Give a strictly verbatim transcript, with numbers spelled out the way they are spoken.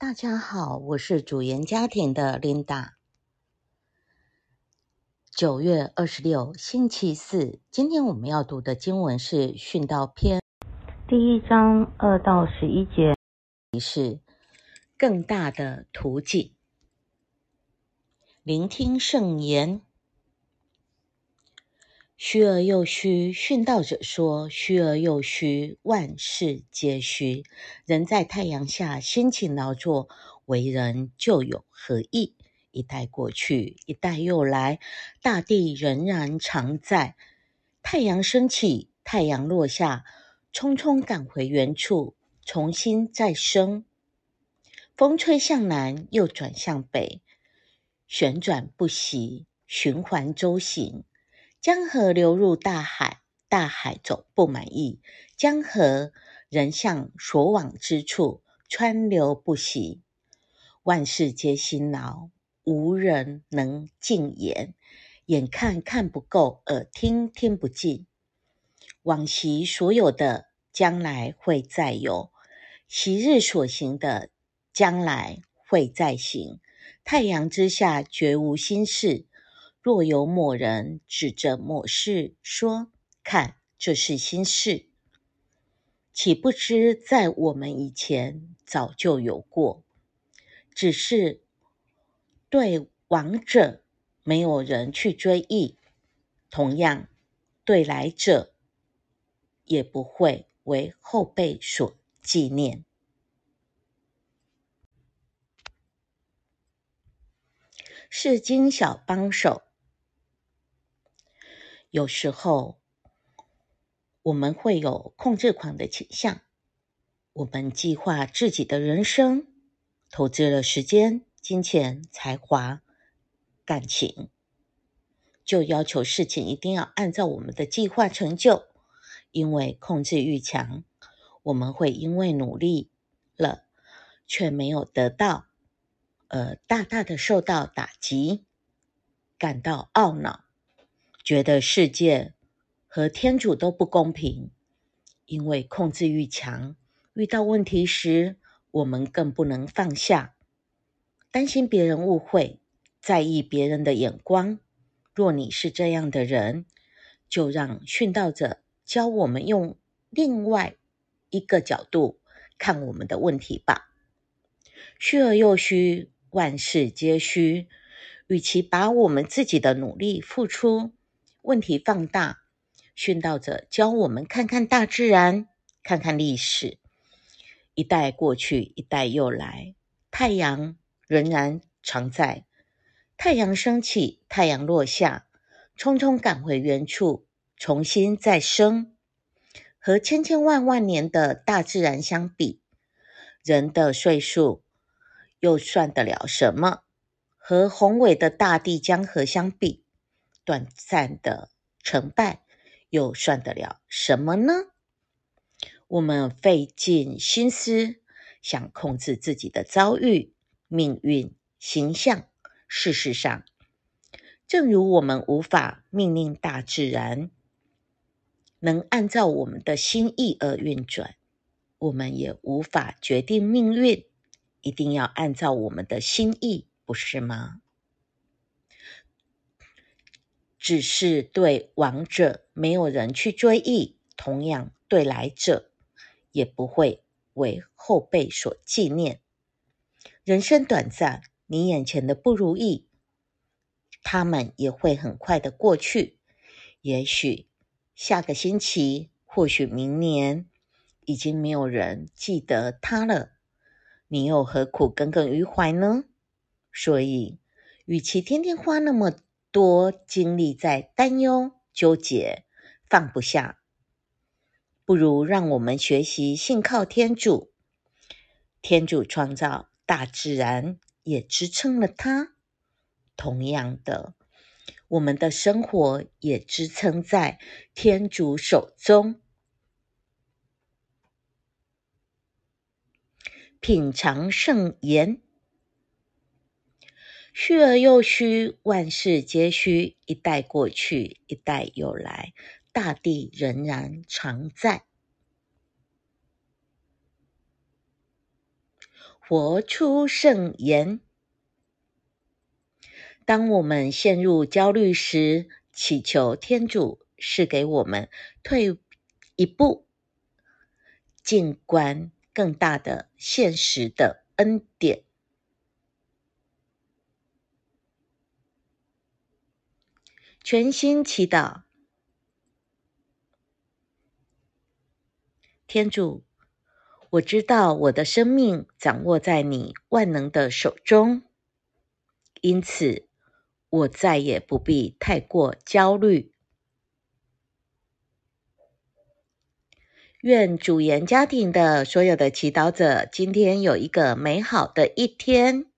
大家好，我是主研家庭的 Linda。九月二十六，星期四，今天我们要读的经文是训道篇第一章二到十一节，是更大的途径。聆听圣言。虚而又虚，训道者说：虚而又虚，万事皆虚。人在太阳下辛勤劳作，为人就有何益？一代过去，一代又来，大地仍然常在。太阳升起，太阳落下，匆匆赶回原处，重新再生。风吹向南，又转向北，旋转不息，循环周行。江河流入大海，大海总不满意，江河仍向所往之处川流不息。万事皆辛劳，无人能尽言。眼看看不够，耳听听不尽。往昔所有的，将来会再有；昔日所行的，将来会再行。太阳之下绝无新事。若有某人指着某事说：看，这是新事，岂不知在我们以前早就有过？只是对往者没有人去追忆，同样对来者也不会为后辈所纪念。释经小帮手。有时候我们会有控制狂的倾向，我们计划自己的人生，投资了时间、金钱、才华、感情，就要求事情一定要按照我们的计划成就。因为控制欲强，我们会因为努力了却没有得到，而大大的受到打击，感到懊恼，觉得世界和天主都不公平。因为控制欲强，遇到问题时，我们更不能放下，担心别人误会，在意别人的眼光。若你是这样的人，就让训道者教我们用另外一个角度看我们的问题吧。虚而又虚，万事皆虚。与其把我们自己的努力付出问题放大，训道者教我们看看大自然，看看历史。一代过去，一代又来，太阳仍然常在。太阳升起，太阳落下，匆匆赶回原处，重新再生。和千千万万年的大自然相比，人的岁数又算得了什么？和宏伟的大地江河相比，短暂的成败又算得了什么呢？我们费尽心思想控制自己的遭遇、命运、形象。事实上，正如我们无法命令大自然能按照我们的心意而运转，我们也无法决定命运一定要按照我们的心意，不是吗？只是对往者没有人去追忆，同样对来者也不会为后辈所纪念。人生短暂，你眼前的不如意，他们也会很快的过去。也许下个星期，或许明年，已经没有人记得他了，你又何苦耿耿于怀呢？所以，与其天天花那么多精力在担忧、纠结、放不下，不如让我们学习信靠天主。天主创造大自然，也支撑了它。同样的，我们的生活也支撑在天主手中。品尝圣言。虚而又虚，万事皆虚。一代过去，一代又来，大地仍然常在。 活出圣言。当我们陷入焦虑时，祈求天主是给我们退一步，静观更大的现实的恩典。全心祈祷。天主，我知道我的生命掌握在你万能的手中，因此我再也不必太过焦虑。愿主言家庭的所有的祈祷者今天有一个美好的一天。